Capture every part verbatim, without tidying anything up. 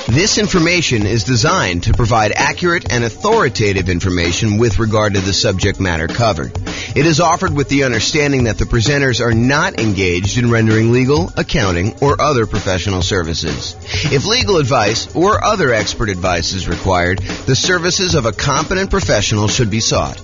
This information is designed to provide accurate and authoritative information with regard to the subject matter covered. It is offered with the understanding that the presenters are not engaged in rendering legal, accounting, or other professional services. If legal advice or other expert advice is required, the services of a competent professional should be sought.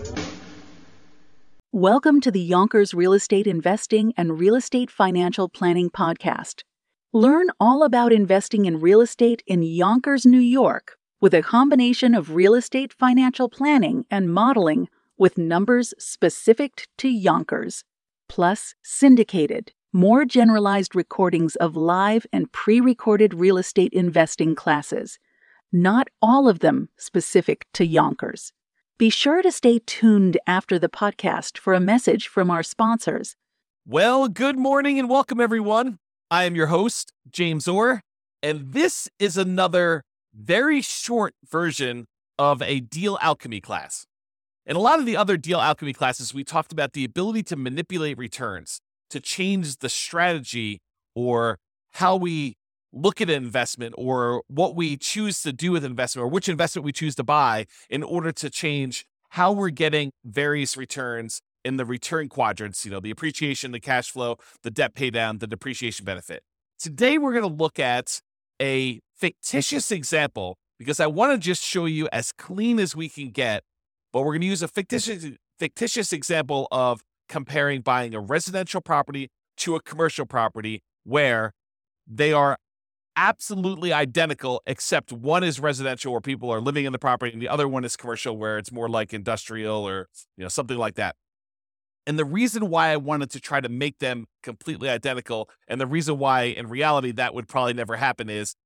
Welcome to the Yonkers Real Estate Investing and Real Estate Financial Planning Podcast. Learn all about investing in real estate in Yonkers, New York, with a combination of real estate financial planning and modeling with numbers specific to Yonkers, plus syndicated, more generalized recordings of live and pre-recorded real estate investing classes, not all of them specific to Yonkers. Be sure to stay tuned after the podcast for a message from our sponsors. Well, good morning and welcome, everyone. I am your host, James Orr, and this is another very short version of a deal alchemy class. In a lot of the other deal alchemy classes, we talked about the ability to manipulate returns, to change the strategy or how we look at an investment or what we choose to do with investment or which investment we choose to buy in order to change how we're getting various returns in the return quadrants, you know, the appreciation, the cash flow, the debt pay down, the depreciation benefit. Today, we're going to look at a fictitious example because I want to just show you as clean as we can get, but we're going to use a fictitious, fictitious example of comparing buying a residential property to a commercial property where they are absolutely identical, except one is residential where people are living in the property and the other one is commercial where it's more like industrial or, you know, something like that. And the reason why I wanted to try to make them completely identical, and the reason why in reality that would probably never happen, is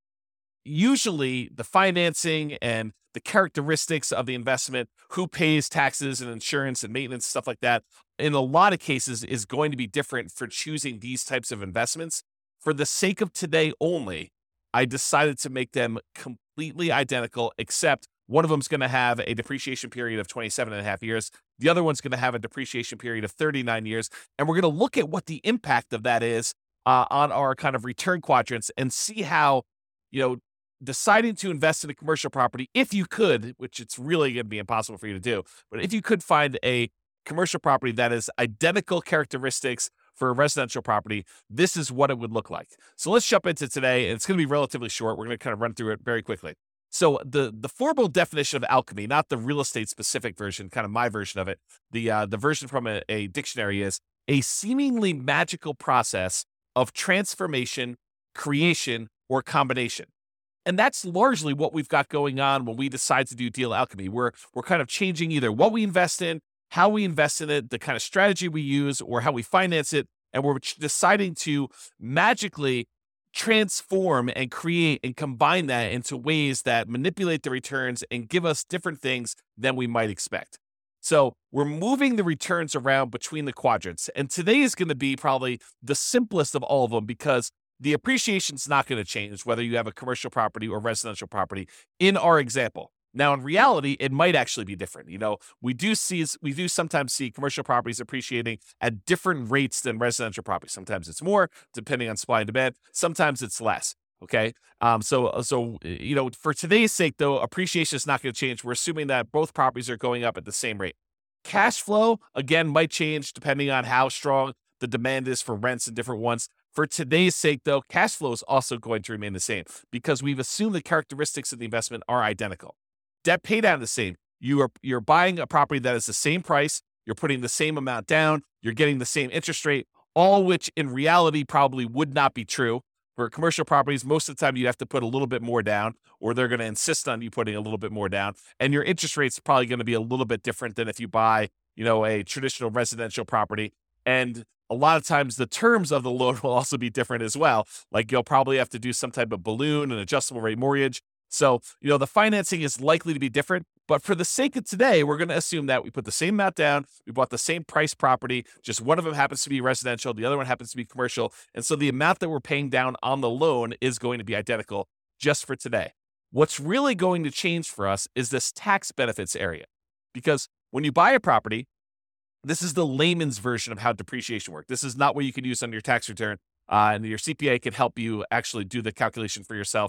usually the financing and the characteristics of the investment, who pays taxes and insurance and maintenance, stuff like that, in a lot of cases is going to be different for choosing these types of investments. For the sake of today only, I decided to make them completely identical, except one of them is going to have a depreciation period of twenty-seven and a half years. The other one's going to have a depreciation period of thirty-nine years. And we're going to look at what the impact of that is uh, on our kind of return quadrants and see how, you know, deciding to invest in a commercial property, if you could, which it's really going to be impossible for you to do, but if you could find a commercial property that is identical characteristics for a residential property, this is what it would look like. So let's jump into today. It's going to be relatively short. We're going to kind of run through it very quickly. So the the formal definition of alchemy, not the real estate specific version, kind of my version of it, the uh, the version from a, a dictionary is a seemingly magical process of transformation, creation, or combination. And that's largely what we've got going on when we decide to do deal alchemy. We're we're kind of changing either what we invest in, how we invest in it, the kind of strategy we use, or how we finance it, and we're deciding to magically transform and create and combine that into ways that manipulate the returns and give us different things than we might expect. So we're moving the returns around between the quadrants. And today is going to be probably the simplest of all of them because the appreciation is not going to change whether you have a commercial property or residential property in our example. Now, in reality, it might actually be different. You know, we do see, we do sometimes see commercial properties appreciating at different rates than residential properties. Sometimes it's more, depending on supply and demand. Sometimes it's less. Okay. Um, so, so, you know, for today's sake, though, appreciation is not going to change. We're assuming that both properties are going up at the same rate. Cash flow, again, might change depending on how strong the demand is for rents in different ones. For today's sake, though, cash flow is also going to remain the same because we've assumed the characteristics of the investment are identical. Debt pay down the same. You are you're buying a property that is the same price. You're putting the same amount down. You're getting the same interest rate, all which in reality probably would not be true. For commercial properties, most of the time you'd have to put a little bit more down, or they're going to insist on you putting a little bit more down. And your interest rate's probably going to be a little bit different than if you buy, you know, a traditional residential property. And a lot of times the terms of the loan will also be different as well. Like you'll probably have to do some type of balloon, an adjustable rate mortgage. So, you know, the financing is likely to be different, but for the sake of today, we're going to assume that we put the same amount down, we bought the same price property, just one of them happens to be residential, the other one happens to be commercial, and so the amount that we're paying down on the loan is going to be identical just for today. What's really going to change for us is this tax benefits area, because when you buy a property, this is the layman's version of how depreciation works. This is not what you can use on your tax return, uh, and your C P A can help you actually do the calculation for yourself.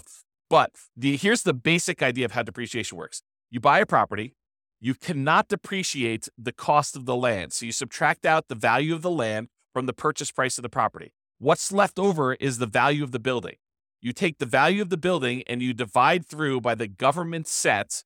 But the here's the basic idea of how depreciation works. You buy a property, you cannot depreciate the cost of the land. So you subtract out the value of the land from the purchase price of the property. What's left over is the value of the building. You take the value of the building and you divide through by the government set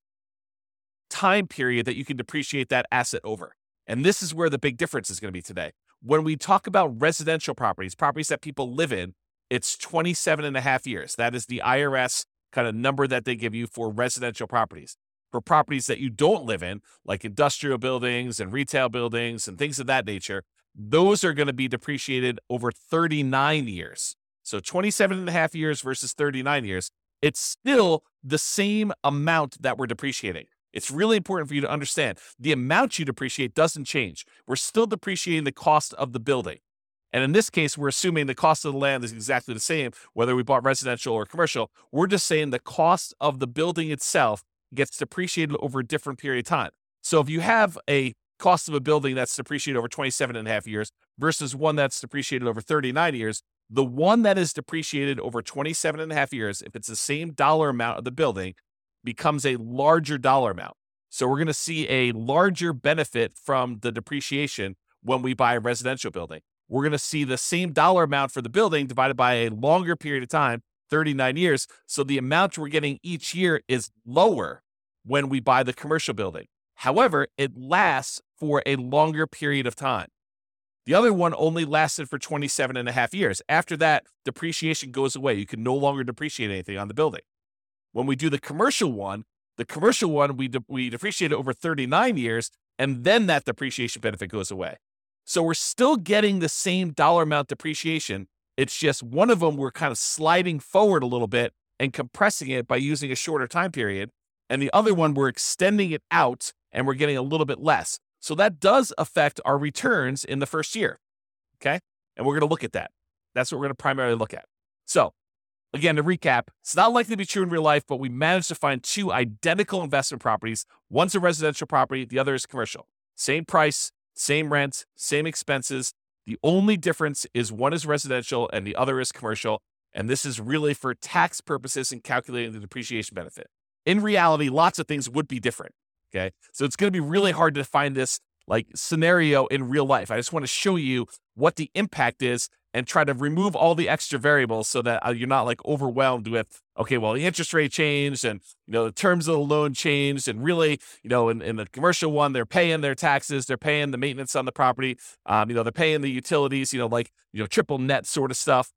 time period that you can depreciate that asset over. And this is where the big difference is going to be today. When we talk about residential properties, properties that people live in, it's twenty-seven and a half years. That is the I R S kind of number that they give you for residential properties. For properties that you don't live in, like industrial buildings and retail buildings and things of that nature, those are going to be depreciated over thirty-nine years. So twenty-seven and a half years versus thirty-nine years, it's still the same amount that we're depreciating. It's really important for you to understand the amount you depreciate doesn't change. We're still depreciating the cost of the building. And in this case, we're assuming the cost of the land is exactly the same, whether we bought residential or commercial. We're just saying the cost of the building itself gets depreciated over a different period of time. So if you have a cost of a building that's depreciated over twenty-seven and a half years versus one that's depreciated over thirty-nine years, the one that is depreciated over twenty-seven and a half years, if it's the same dollar amount of the building, becomes a larger dollar amount. So we're going to see a larger benefit from the depreciation when we buy a residential building. We're going to see the same dollar amount for the building divided by a longer period of time, thirty-nine years. So the amount we're getting each year is lower when we buy the commercial building. However, it lasts for a longer period of time. The other one only lasted for twenty-seven and a half years. After that, depreciation goes away. You can no longer depreciate anything on the building. When we do the commercial one, the commercial one, we, de- we depreciate it over thirty-nine years, and then that depreciation benefit goes away. So we're still getting the same dollar amount depreciation. It's just one of them we're kind of sliding forward a little bit and compressing it by using a shorter time period. And the other one, we're extending it out and we're getting a little bit less. So that does affect our returns in the first year, okay? And we're going to look at that. That's what we're going to primarily look at. So again, to recap, it's not likely to be true in real life, but we managed to find two identical investment properties. One's a residential property, the other is commercial. Same price, same rent, same expenses. The only difference is one is residential and the other is commercial. And this is really for tax purposes and calculating the depreciation benefit. In reality, lots of things would be different, okay? So it's going to be really hard to find this like scenario in real life. I just want to show you what the impact is and try to remove all the extra variables so that uh, you're not like overwhelmed with, okay, well, the interest rate changed and, you know, the terms of the loan changed. And really, you know, in, in the commercial one, they're paying their taxes, they're paying the maintenance on the property, um, you know, they're paying the utilities, you know, like, you know, triple net sort of stuff.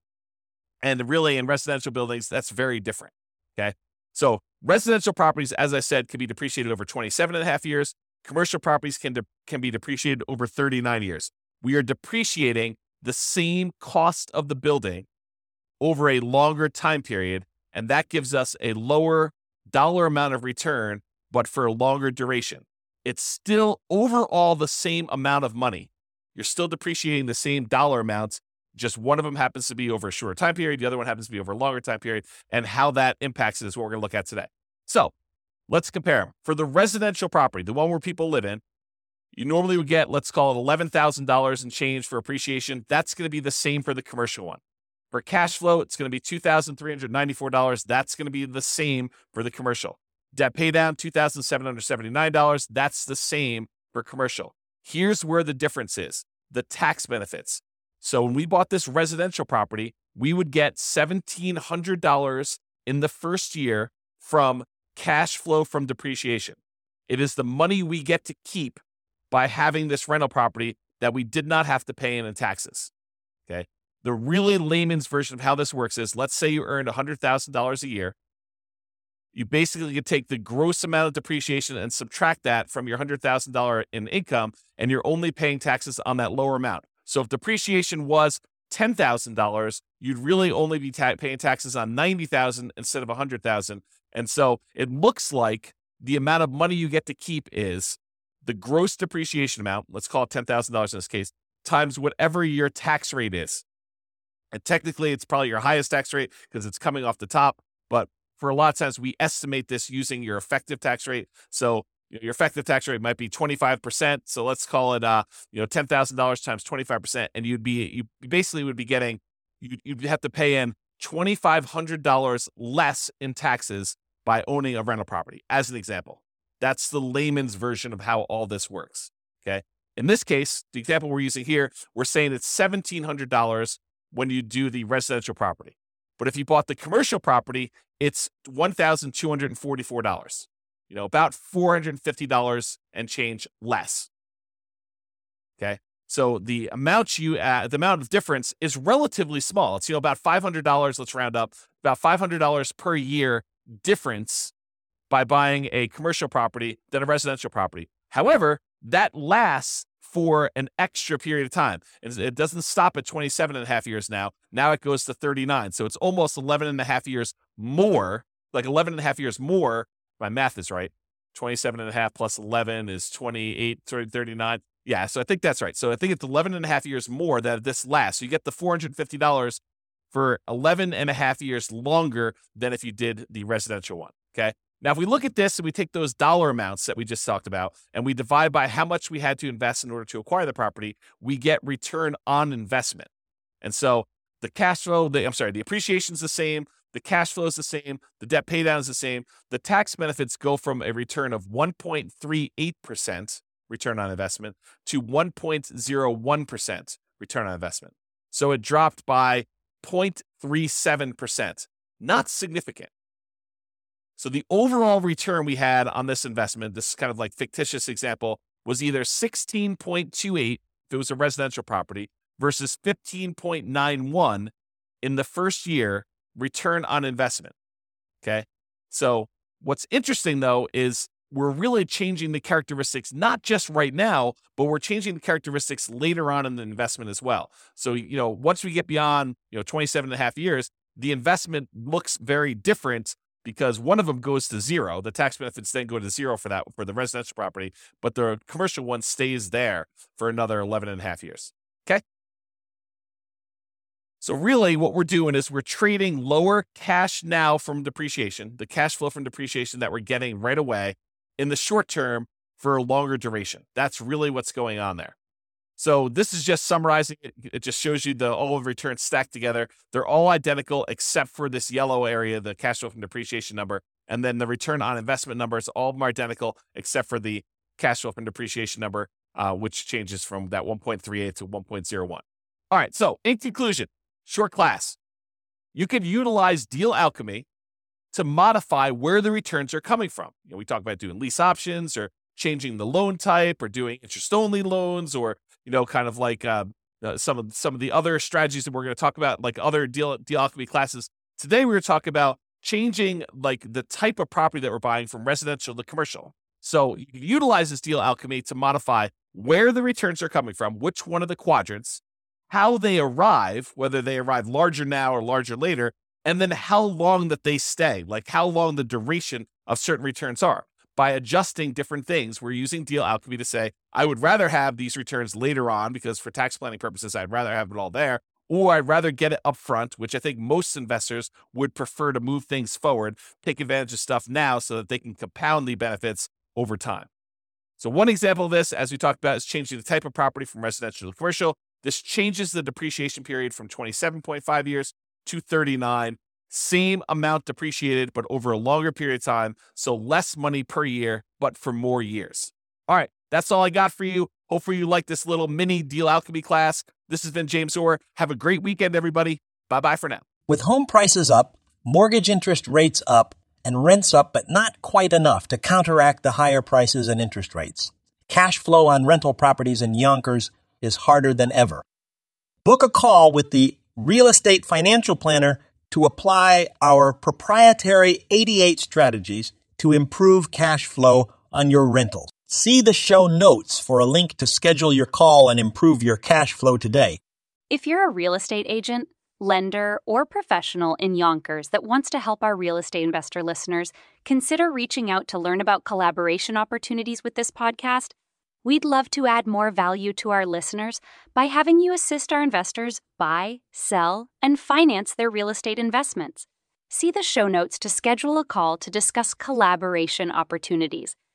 And really in residential buildings, that's very different, okay? So residential properties, as I said, can be depreciated over twenty-seven and a half years. Commercial properties can, de- can be depreciated over thirty-nine years. We are depreciating the same cost of the building over a longer time period, and that gives us a lower dollar amount of return, but for a longer duration. It's still overall the same amount of money. You're still depreciating the same dollar amounts, just one of them happens to be over a shorter time period, the other one happens to be over a longer time period, and how that impacts it is what we're going to look at today. So let's compare them. For the residential property, the one where people live in, you normally would get, let's call it eleven thousand dollars in change for appreciation. That's going to be the same for the commercial one. For cash flow, it's going to be two thousand three hundred ninety-four dollars. That's going to be the same for the commercial. Debt pay down, two thousand seven hundred seventy-nine dollars. That's the same for commercial. Here's where the difference is, the tax benefits. So when we bought this residential property, we would get one thousand seven hundred dollars in the first year from cash flow from depreciation. It is the money we get to keep by having this rental property that we did not have to pay in in taxes, okay? The really layman's version of how this works is, let's say you earned one hundred thousand dollars a year. You basically could take the gross amount of depreciation and subtract that from your one hundred thousand dollars in income, and you're only paying taxes on that lower amount. So if depreciation was ten thousand dollars, you'd really only be ta- paying taxes on ninety thousand dollars instead of one hundred thousand dollars. And so it looks like the amount of money you get to keep is the gross depreciation amount, let's call it ten thousand dollars in this case, times whatever your tax rate is. And technically, it's probably your highest tax rate because it's coming off the top. But for a lot of times, we estimate this using your effective tax rate. So your effective tax rate might be twenty-five percent. So let's call it, uh, you know, ten thousand dollars times twenty-five percent. And you'd be, you basically would be getting, you'd, you'd have to pay in two thousand five hundred dollars less in taxes by owning a rental property, as an example. That's the layman's version of how all this works, okay? In this case, the example we're using here, we're saying it's one thousand seven hundred dollars when you do the residential property. But if you bought the commercial property, it's one thousand two hundred forty-four dollars. You know, about four hundred fifty dollars and change less. Okay? So the amount you add, the amount of difference is relatively small. It's, you know, about five hundred dollars, let's round up, about five hundred dollars per year difference by buying a commercial property than a residential property. However, that lasts for an extra period of time. And it doesn't stop at twenty-seven and a half years now. Now it goes to thirty-nine. So it's almost eleven and a half years more, like eleven and a half years more. My math is right. twenty-seven and a half plus eleven is twenty-eight, thirty-nine. Yeah, so I think that's right. So I think it's eleven and a half years more that this lasts. So you get the four hundred fifty dollars for eleven and a half years longer than if you did the residential one, okay? Now, if we look at this and we take those dollar amounts that we just talked about and we divide by how much we had to invest in order to acquire the property, we get return on investment. And so the cash flow, the, I'm sorry, the appreciation is the same, the cash flow is the same, the debt pay down is the same. The tax benefits go from a return of one point three eight percent return on investment to one point zero one percent return on investment. So it dropped by zero point three seven percent. Not significant. So the overall return we had on this investment, this kind of like fictitious example, was either sixteen point two eight if it was a residential property versus fifteen point nine one in the first year return on investment. Okay. So what's interesting though is we're really changing the characteristics, not just right now, but we're changing the characteristics later on in the investment as well. So, you know, once we get beyond, you know, twenty-seven and a half years, the investment looks very different because one of them goes to zero. The tax benefits then go to zero for that, for the residential property, but the commercial one stays there for another eleven and a half years. Okay. So really what we're doing is we're trading lower cash now from depreciation, the cash flow from depreciation that we're getting right away in the short term for a longer duration. That's really what's going on there. So this is just summarizing it. It just shows you the all of returns stacked together. They're all identical except for this yellow area, the cash flow from depreciation number. And then the return on investment numbers, all of them are identical except for the cash flow from depreciation number, uh, which changes from that one point three eight to one point zero one. All right, so in conclusion, short class, you could utilize deal alchemy to modify where the returns are coming from. You know, we talk about doing lease options or changing the loan type or doing interest-only loans or, you know, kind of like uh, uh, some of some of the other strategies that we're going to talk about, like other deal, deal alchemy classes. Today, we're going to talk about changing like the type of property that we're buying from residential to commercial. So you can utilize this deal alchemy to modify where the returns are coming from, which one of the quadrants, how they arrive, whether they arrive larger now or larger later, and then how long that they stay, like how long the duration of certain returns are. By adjusting different things, we're using deal alchemy to say, I would rather have these returns later on because for tax planning purposes, I'd rather have it all there, or I'd rather get it up front, which I think most investors would prefer to move things forward, take advantage of stuff now so that they can compound the benefits over time. So one example of this, as we talked about, is changing the type of property from residential to commercial. This changes the depreciation period from twenty-seven point five years to thirty-nine. Same amount depreciated, but over a longer period of time. So less money per year, but for more years. All right, that's all I got for you. Hopefully you like this little mini deal alchemy class. This has been James Orr. Have a great weekend, everybody. Bye-bye for now. With home prices up, mortgage interest rates up, and rents up, but not quite enough to counteract the higher prices and interest rates, cash flow on rental properties in Yonkers is harder than ever. Book a call with the Real Estate Financial Planner to apply our proprietary eighty-eight strategies to improve cash flow on your rentals. See the show notes for a link to schedule your call and improve your cash flow today. If you're a real estate agent, lender, or professional in Yonkers that wants to help our real estate investor listeners, consider reaching out to learn about collaboration opportunities with this podcast. We'd love to add more value to our listeners by having you assist our investors buy, sell, and finance their real estate investments. See the show notes to schedule a call to discuss collaboration opportunities.